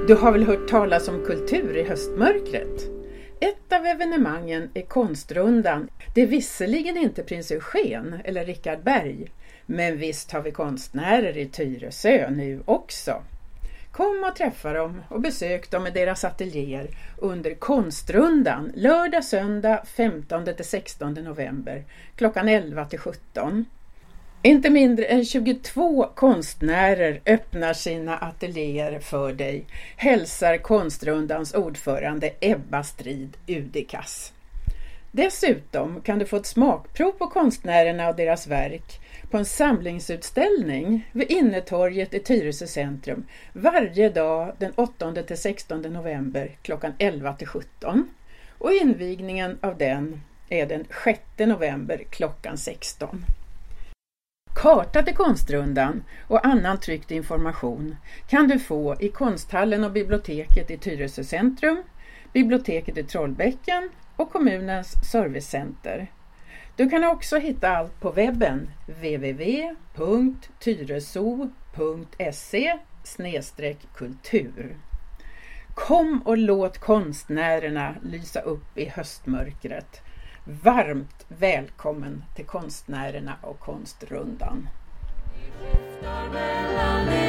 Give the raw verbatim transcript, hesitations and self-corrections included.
Du har väl hört talas om kultur i höstmörkret? Ett av evenemangen är Konstrundan. Det är visserligen inte Prins Eugen eller Richard Berg, men visst har vi konstnärer i Tyresö nu också. Kom och träffa dem och besök dem i deras ateljéer under Konstrundan lördag söndag femtonde till sextonde november klockan elva till sjutton. Inte mindre än tjugotvå konstnärer öppnar sina ateljéer för dig, hälsar Konstrundans ordförande Ebba Strid Udikas. Dessutom kan du få ett smakprov på konstnärerna och deras verk på en samlingsutställning vid Innetorget i Tyresö centrum varje dag den åttonde till sextonde november klockan elva till sjutton. Och invigningen av den är den sjätte november klockan sexton. Karta till Konstrundan och annan tryckt information kan du få i konsthallen och biblioteket i Tyresö centrum, biblioteket i Trollbäcken och kommunens servicecenter. Du kan också hitta allt på webben w w w punkt tyreso punkt se slash kultur. Kom och låt konstnärerna lysa upp i höstmörkret. Varmt välkommen till konstnärerna och Konstrundan.